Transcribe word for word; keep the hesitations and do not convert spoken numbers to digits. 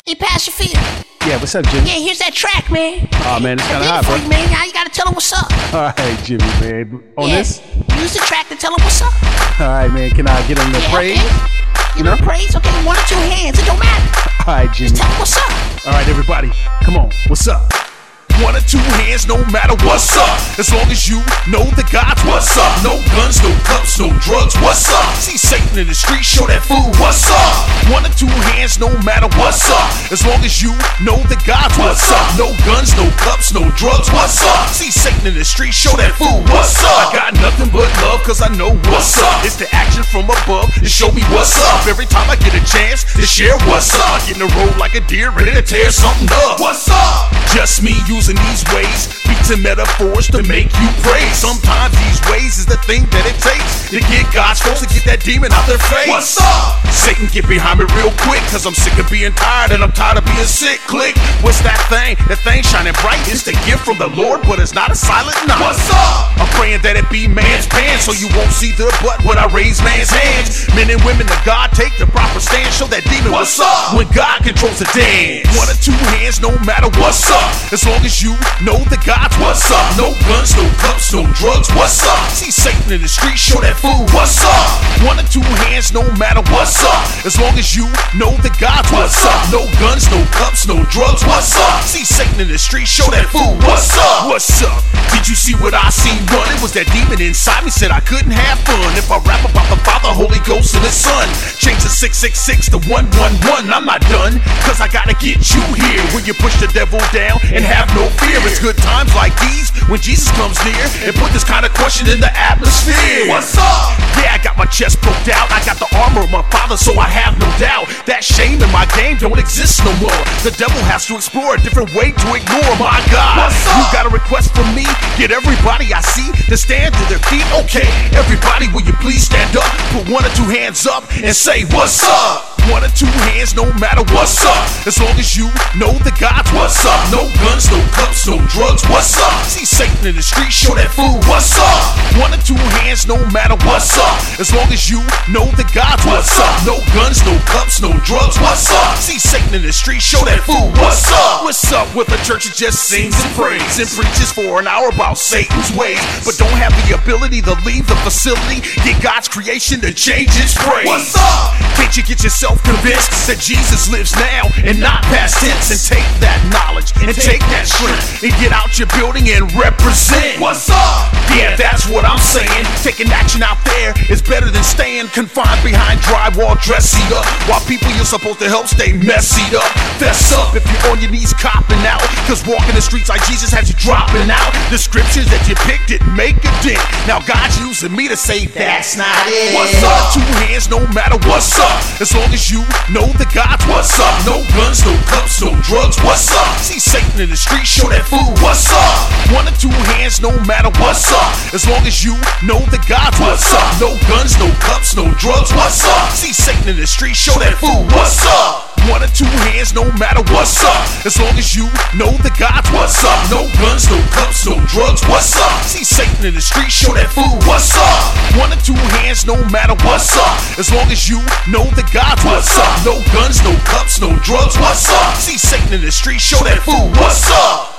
Hey, Pastor Phil. Yeah, what's up, Jimmy? Yeah, here's that track, man. Oh, man, it's kind of hot, for bro. you, man. Now you gotta tell him what's up. All right, Jimmy, man. On yeah. this? Use the track to tell him what's up. All right, man. Can I get him the yeah, praise? Okay. Give him the praise. Okay, one or two hands. It don't matter. All right, Jimmy. Just tell him what's up. All right, everybody. Come on. What's up? One or two hands, no matter what's up. As long as you know the God's what's up. No guns, no cups, no drugs, what's up? See Satan in the street, show that fool what's up. One or two hands, no matter what's up. As long as you know the God's what's up. No guns, no cups, no drugs, what's up? See Satan in the street, show that fool what's up. I got nothing but love, cause I know what's up. It's the action from above to show me what's up. Every time I get a chance to share what's up, I get in the road like a deer, ready to tear something up. What's up? Just me using these ways, beats and metaphors to make you praise. Sometimes these ways is the thing that it takes to get God's folks to get that demon out their face. What's up? Satan, get behind me real quick, cause I'm sick of being tired and I'm tired of being sick. Click. What's that thing? That thing shining bright. It's the gift from the Lord, but it's not a silent night. What's up? I'm praying that it be man's pants, so you won't see the butt when I raise man's hands. Men and women of God take the proper stand, show that demon what's up when God controls the dance. One or two hands, no matter what's up. As long as you know the God's what's up. No guns, no cups, no drugs, what's up? See Satan in the street, show that fool what's up. One or two hands, no matter what's up. As long as you know the God's what's up. No guns, no cups, no drugs, what's up? See Satan in the street, show that fool what's up. What's up? Did you see what I seen running? Was that demon inside me said I couldn't have fun if I rap about the Father, Holy Ghost, and the Son. Change the six six six to one one one. I'm not done, cause I gotta get you here when you push the devil down and have no fear. It's good times like these when Jesus comes near and put this kind of question in the atmosphere. What's up? Yeah, I got my chest poked out. I got the armor of my Father, so I have no doubt that shame in my game don't exist no more. The devil has to explore a different way to ignore my God. What's up? You got a request from me? Get everybody I see to stand to their feet. Okay, everybody, will you please stand up? Put one or two hands up and say what's up? One or two hands, no matter what's up. As long as you know the God's what's up. No guns, no cups, no drugs, what's up? See Satan in the street, show that fool what's up. One or two hands, no matter what's up. As long as you know the God's what's up. No guns, no cups, no drugs, what's up? See Satan in the street, show that fool what's up. What's up with a church that just sings and prays and preaches for an hour about Satan's ways, but don't have the ability to leave the facility, get God's creation to change its praise. What's up? Can't you get yourself convinced that Jesus lives now and not past tense, and take that knowledge and take that strength and get out your building and represent? What's up? Yeah, that's what I'm saying. Taking action out there is better than staying confined behind drywall dressing up while people you're supposed to help stay messied up. Fess up if you're on your knees copping out, cause walking the streets like Jesus has you dropping out. The scriptures that you picked didn't make a dent. Now God's using me to say that's not it. What's up? Two hands, no matter what's up. As long as you know the God's what's up. No guns, no cups, no drugs, what's up? See Satan in the street, show that fool what's up. One or two hands, no matter what's up. As long as you know the God's what's up. No guns, no cups, no drugs, what's up? See Satan in the street, show that fool what's up. One or two hands, no matter what's up. As long as you know the God's what's up. No guns, no cups, no drugs, what's up? See Satan in the street, show that fool what's up. One or two hands, no matter what's up. As long as you know the God's what's up. No guns, no cups, no drugs, what's up? See Satan in the street, show that fool what's up.